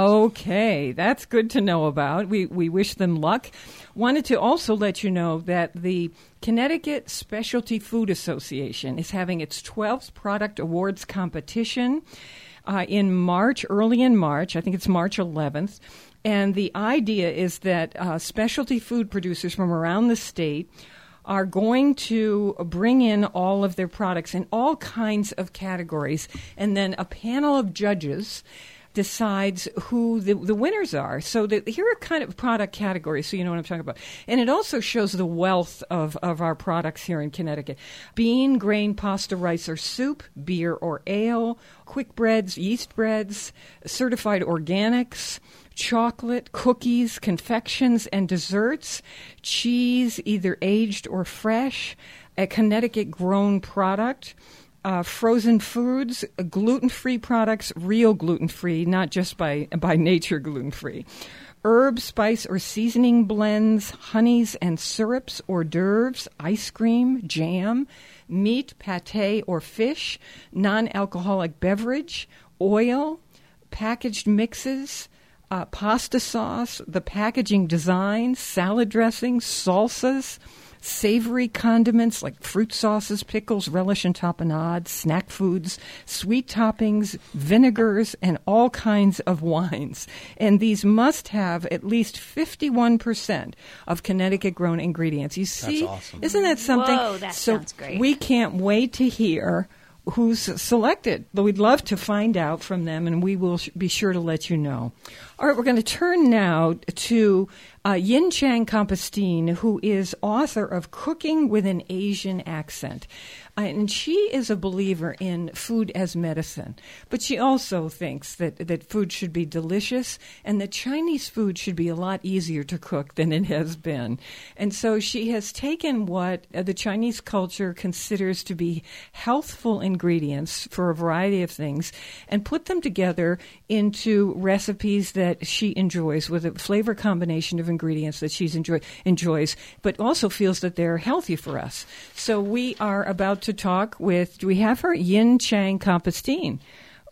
Okay, that's good to know about. We we wish them luck. Wanted to also let you know that the Connecticut Specialty Food Association is having its twelfth Product Awards competition uh, in March, early in March. I think it's March eleventh. And the idea is that uh, specialty food producers from around the state are going to bring in all of their products in all kinds of categories, and then a panel of judges decides who the, the winners are. So the, here are kind of product categories, so you know what I'm talking about. And it also shows the wealth of, of our products here in Connecticut. Bean, grain, pasta, rice, or soup, beer or ale, quick breads, yeast breads, certified organics, chocolate, cookies, confections, and desserts, cheese, either aged or fresh, a Connecticut-grown product, Uh, frozen foods, uh, gluten-free products, real gluten-free, not just by by nature gluten-free. Herb, spice, or seasoning blends, honeys and syrups, hors d'oeuvres, ice cream, jam, meat, pate or fish, non-alcoholic beverage, oil, packaged mixes, uh, pasta sauce, the packaging design, salad dressings, salsas, savory condiments like fruit sauces, pickles, relish, and tapenade, snack foods, sweet toppings, vinegars, and all kinds of wines. And these must have at least fifty-one percent of Connecticut-grown ingredients. You see? That's awesome. Isn't that something? Whoa, that so sounds great. We can't wait to hear who's selected. But we'd love to find out from them, and we will sh- be sure to let you know. All right, we're going to turn now to uh, Yin Chang Compostine, who is author of Cooking with an Asian Accent. Uh, and she is a believer in food as medicine. But she also thinks that, that food should be delicious and that Chinese food should be a lot easier to cook than it has been. And so she has taken what uh, the Chinese culture considers to be healthful ingredients for a variety of things and put them together into recipes that she enjoys with a flavor combination of ingredients that she enjoy, enjoys, but also feels that they're healthy for us. So we are about to talk with, do we have her? Yin Chang Compostine.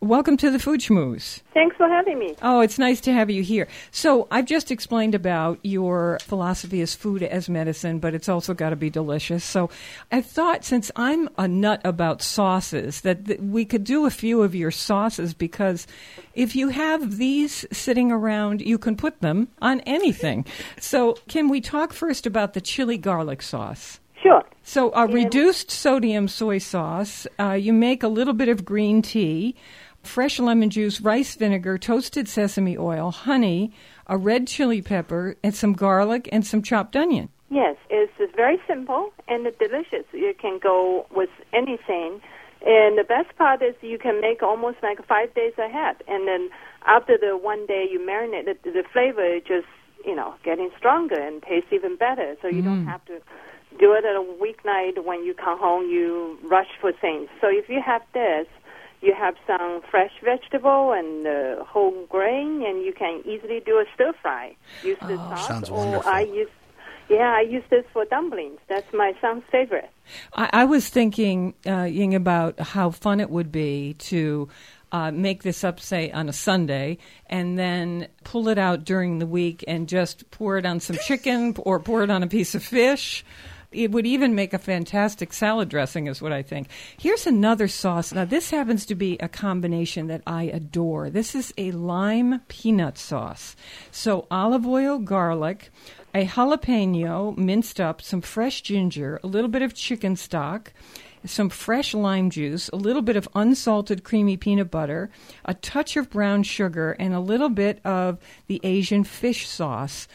welcome to the Food Schmooze. Thanks for having me. Oh, it's nice to have you here. So I've just explained about your philosophy as food as medicine, but it's also got to be delicious. So I thought, since I'm a nut about sauces, that th- we could do a few of your sauces, because if you have these sitting around, you can put them on anything. So can we talk first about the chili garlic sauce? Sure. So a reduced sodium soy sauce, uh, you make a little bit of green tea, fresh lemon juice, rice vinegar, toasted sesame oil, honey, a red chili pepper, and some garlic and some chopped onion. Yes, it's it's very simple and delicious. You can go with anything. And the best part is you can make almost like five days ahead. And then after the one day you marinate, the, the flavor just, you know, getting stronger and tastes even better. So you mm. don't have to do it at a weeknight when you come home, you rush for things. So if you have this, you have some fresh vegetable and uh, whole grain, and you can easily do a stir fry. Use this Oh, sauce. sounds or wonderful. I use, yeah, I use this for dumplings. That's my son's favorite. I, I was thinking, uh, Ying, about how fun it would be to uh, make this up, say, on a Sunday, and then pull it out during the week and just pour it on some chicken or pour it on a piece of fish. It would even make a fantastic salad dressing, is what I think. Here's another sauce. Now, this happens to be a combination that I adore. This is a lime peanut sauce. So olive oil, garlic, a jalapeno minced up, some fresh ginger, a little bit of chicken stock, some fresh lime juice, a little bit of unsalted creamy peanut butter, a touch of brown sugar, and a little bit of the Asian fish sauce.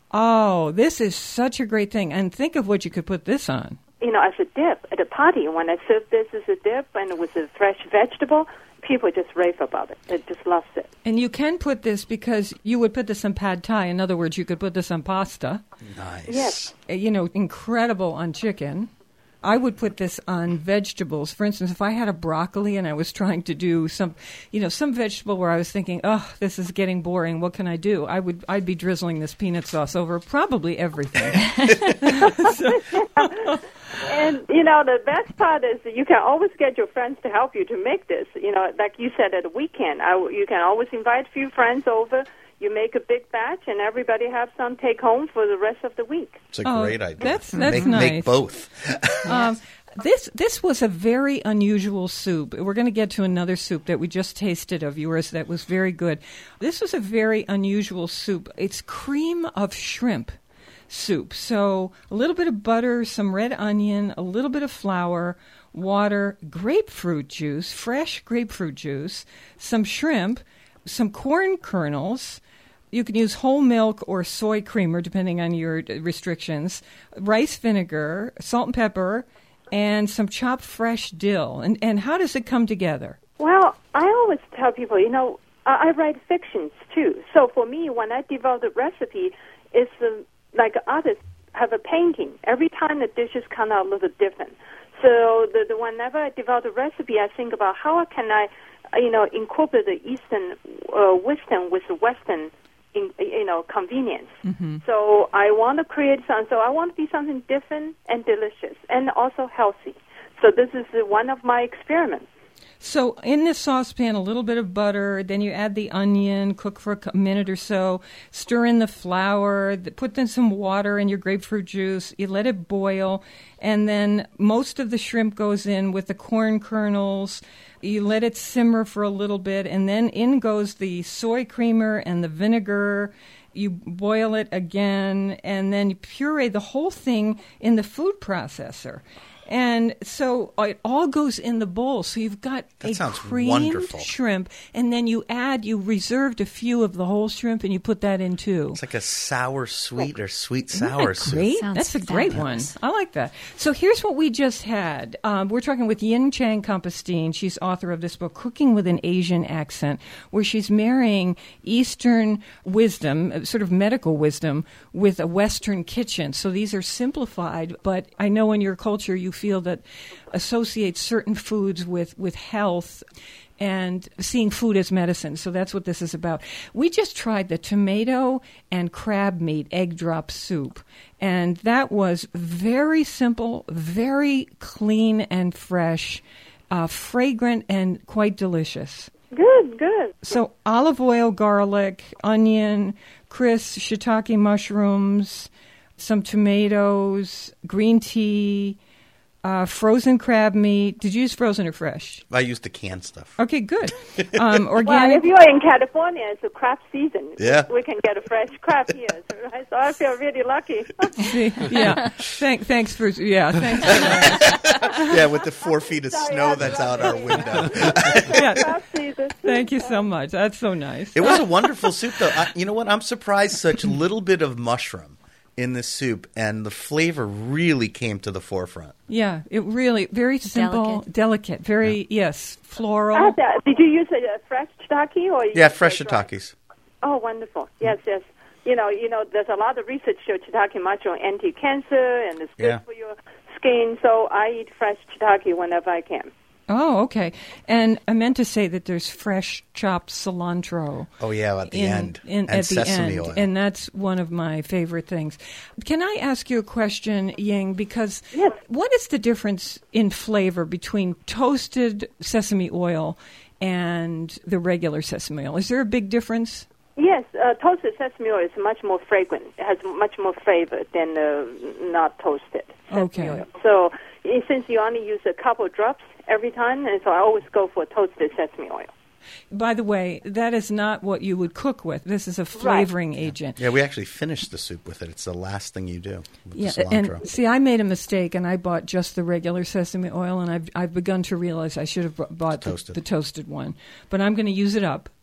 Oh, this is such a great thing. And think of what you could put this on. You know, as a dip at a party, when I serve this as a dip and with a fresh vegetable, people just rave about it. They just love it. And you can put this, because you would put this on pad thai. In other words, you could put this on pasta. Nice. Yes. Uh, You know, incredible on chicken. I would put this on vegetables. For instance, if I had a broccoli and I was trying to do some, you know, some vegetable where I was thinking, oh, this is getting boring, what can I do? I would, I'd be drizzling this peanut sauce over probably everything. So, And, you know, the best part is that you can always get your friends to help you to make this. You know, like you said, at a weekend, I, you can always invite a few friends over. You make a big batch, and everybody have some take home for the rest of the week. It's a Oh, great idea. that's- that's make, nice. Make both. Um, this this was a very unusual soup. We're going to get to another soup that we just tasted of yours that was very good. This was a very unusual soup. It's cream of shrimp soup. So a little bit of butter, some red onion, a little bit of flour, water, grapefruit juice, fresh grapefruit juice, some shrimp, some corn kernels. You can use whole milk or soy creamer, depending on your restrictions, rice vinegar, salt and pepper, and some chopped fresh dill. And, and how does it come together? Well, I always tell people, you know, I, I write fictions, too. So for me, when I develop the recipe, it's uh, like artists have a painting. Every time the dishes come out a little different. So the, the whenever I develop the recipe, I think about how can I, you know, incorporate the Eastern uh, wisdom with the Western, in, you know, convenience. Mm-hmm. So I want to create something. So I want to be something different and delicious and also healthy. So this is uh, one of my experiments. So in this saucepan, a little bit of butter, then you add the onion, cook for a minute or so, stir in the flour, put in some water and your grapefruit juice, you let it boil, and then most of the shrimp goes in with the corn kernels. You let it simmer for a little bit, and then in goes the soy creamer and the vinegar. You boil it again, and then you puree the whole thing in the food processor. And so it all goes in the bowl. So you've got That a sounds creamed wonderful. shrimp, and then you add, you reserved a few of the whole shrimp, and you put that in too. It's like a sour sweet or sweet Isn't sour that soup. great? Sounds That's a great fabulous. one. I like that. So here's what we just had. Um, we're talking with Yin Chang Compostine. She's author of this book, Cooking with an Asian Accent, where she's marrying Eastern wisdom, uh, sort of medical wisdom, with a Western kitchen. So these are simplified, but I know in your culture you feel that associate certain foods with, with health and seeing food as medicine. So that's what this is about. We just tried the tomato and crab meat egg drop soup, and that was very simple, very clean and fresh, uh, fragrant, and quite delicious. Good, good. So olive oil, garlic, onion, crisp shiitake mushrooms, some tomatoes, green tea, uh, frozen crab meat. Did you use frozen or fresh? I used the canned stuff. Okay, good. Um, Well, organic. if you're in California, it's a crab season. Yeah. We can get a fresh crab here. So, right? So I feel really lucky. See, yeah. Thank, thanks for yeah. Thanks for that. Yeah, with the four feet of Sorry, snow I that's forgot out our to- window. Yeah. Crab season. Thank you so much. That's so nice. It was a wonderful soup, though. I, you know what? I'm surprised such little bit of mushroom in this soup, and the flavor really came to the forefront. Yeah, it really very simple, Delicate. delicate, very yes, floral. Ah, that- Did you use a, a fresh shiitake or? You Yeah, used fresh a dry? shiitakes. Oh, wonderful. Yes, yes. You know, you know, there's a lot of research show shiitake mushroom anti-cancer and it's good Yeah. for your skin. So I eat fresh shiitake whenever I can. Oh, okay. And I meant to say that there's fresh chopped cilantro. Oh, yeah, at the in- end. in- and at the sesame end, oil. and that's one of my favorite things. Can I ask you a question, Ying? Because Yes. what is the difference in flavor between toasted sesame oil and the regular sesame oil? Is there a big difference? Yes, uh, toasted sesame oil is much more fragrant. It has much more flavor than uh, not toasted sesame Okay. oil. So eh, since you only use a couple drops every time, and so I always go for toasted sesame oil. By the way, that is not what you would cook with. This is a flavoring agent. Yeah, we actually finished the soup with it. It's the last thing you do with Yeah, the cilantro. and see, I made a mistake, and I bought just the regular sesame oil, and I've I've begun to realize I should have bu- bought the, Toasted. the toasted one. But I'm going to use it up.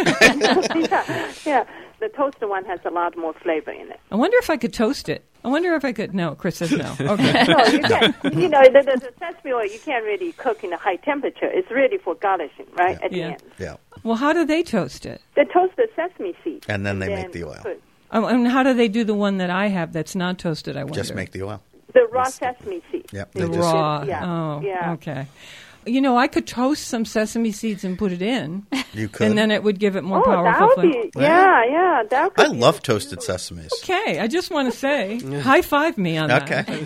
yeah, yeah, the toasted one has a lot more flavor in it. I wonder if I could toast it. I wonder if I could. No, Chris says no. Okay. No, you can't. You know, the, the, the sesame oil you can't really cook in a high temperature. It's really for garnishing, right? At Yeah. the end, yeah. Well, how do they toast it? they toast the sesame seed, And then they make the oil. put Um, and how do they do the one that I have that's not toasted? I wonder. Just make the oil. the raw sesame seed. Yep, the they just- raw. Yeah. Oh, Yeah. okay. You know, I could toast some sesame seeds and put it in, You could. and then it would give it more Oh, that powerful would flavor. be yeah, yeah. That could I be love toasted sesames. Okay, I just want to say, high five me on Okay. that.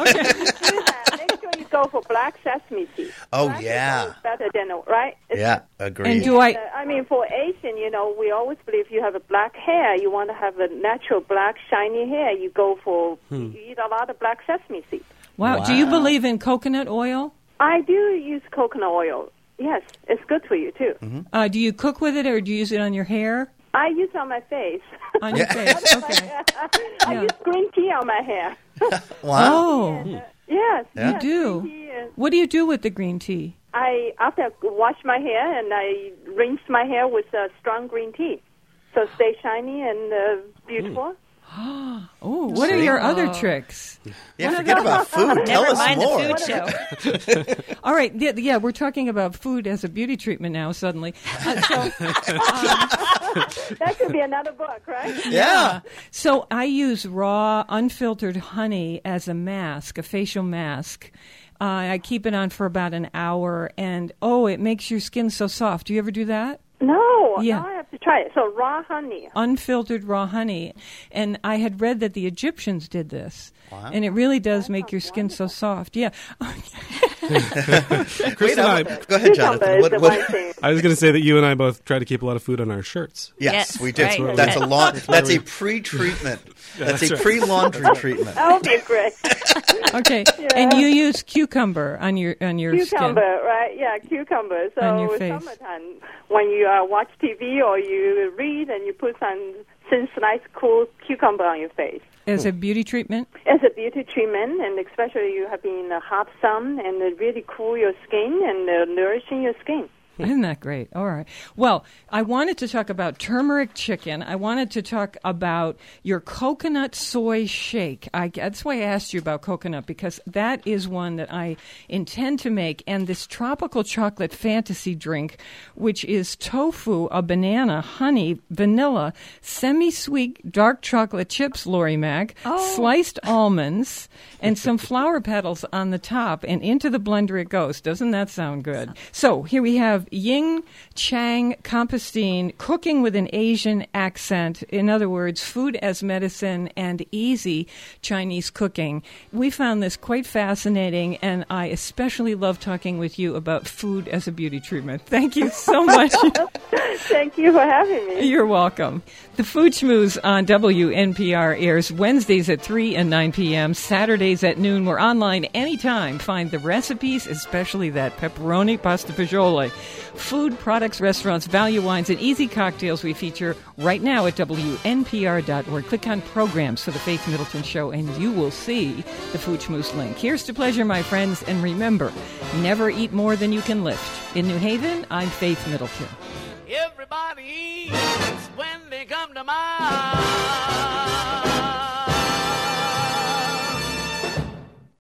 Yeah, make sure you go for black sesame seed. Oh, Black is yeah. always better than a- right. It's- Yeah, agreed. And do I? Uh, I mean, for Asian, you know, we always believe you have a black hair. You want to have a natural black shiny hair. You go for you eat a lot of black sesame seed. Wow. Do you Wow. believe in coconut oil? I do use coconut oil. Yes, it's good for you too. Uh, do you cook with it, or do you use it on your hair? I use it on my face. On your face. Okay. I Yeah. use green tea on my hair. Wow. Oh, Yes, Yeah. yes, You do? green tea, uh, what do you do with the green tea? I after I wash my hair and I rinse my hair with uh, strong green tea, so it stays shiny and uh, beautiful. Oh, what are See? your other tricks? Yeah, forget about food. Tell Never us mind more. the food show. All right, yeah, yeah, we're talking about food as a beauty treatment now. Suddenly, uh, so, That could be another book, right? Yeah. so I use raw, unfiltered honey as a mask, a facial mask. Uh, I keep it on for about an hour, and oh, it makes your skin so soft. Do you ever do that? No, Yeah. now I have to try it. So raw honey. Unfiltered raw honey. And I had read that the Egyptians did this. Wow. And it really does make your skin so soft. Yeah. Chris Wait, and I- I, go ahead, Cucumber Jonathan. is What, the what- one thing. I was going to say that you and I both try to keep a lot of food on our shirts. Yes, Yes, we do. right. That's a long. That's a we- pre-treatment. That's that's a right. pre-laundry treatment. That would be great. Okay. And you use cucumber on your on your Cucumber, skin. right? Yeah, cucumber. So On your in face. summertime, when you uh, watch T V or you read and you put some since nice cool cucumber on your face. As a beauty treatment? As a beauty treatment, and especially you have been in the hot sun, and it really cool your skin and uh, nourishing your skin. Isn't that great? All right. Well, I wanted to talk about turmeric chicken. I wanted to talk about your coconut soy shake. I, that's why I asked you about coconut, because that is one that I intend to make. And this tropical chocolate fantasy drink, which is tofu, a banana, honey, vanilla, semi-sweet dark chocolate chips, Lori Mac, sliced almonds, and some flower petals on the top, and into the blender it goes. Doesn't that sound good? So here we have have Ying Chang Compostine, Cooking with an Asian Accent. In other words, food as medicine and easy Chinese cooking. We found this quite fascinating, and I especially love talking with you about food as a beauty treatment. Thank you so much. Thank you for having me. You're welcome. The Food Schmooze on W N P R airs Wednesdays at three and nine p.m., Saturdays at noon. We're online anytime. Find the recipes, especially that pepperoni pasta fagioli. Food, products, restaurants, value wines, and easy cocktails we feature right now at W N P R dot org. Click on programs for the Faith Middleton Show, and you will see the Food Schmooze link. Here's to pleasure, my friends, and remember, never eat more than you can lift. In New Haven, I'm Faith Middleton. Everybody eats when they come to mind.